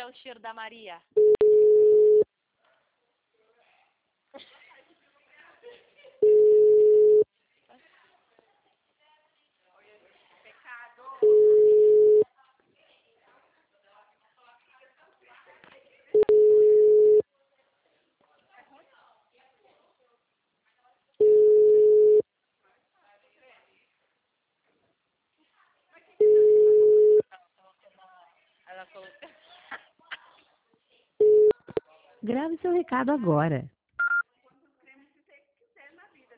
o cheiro da Maria. Grave seu recado agora.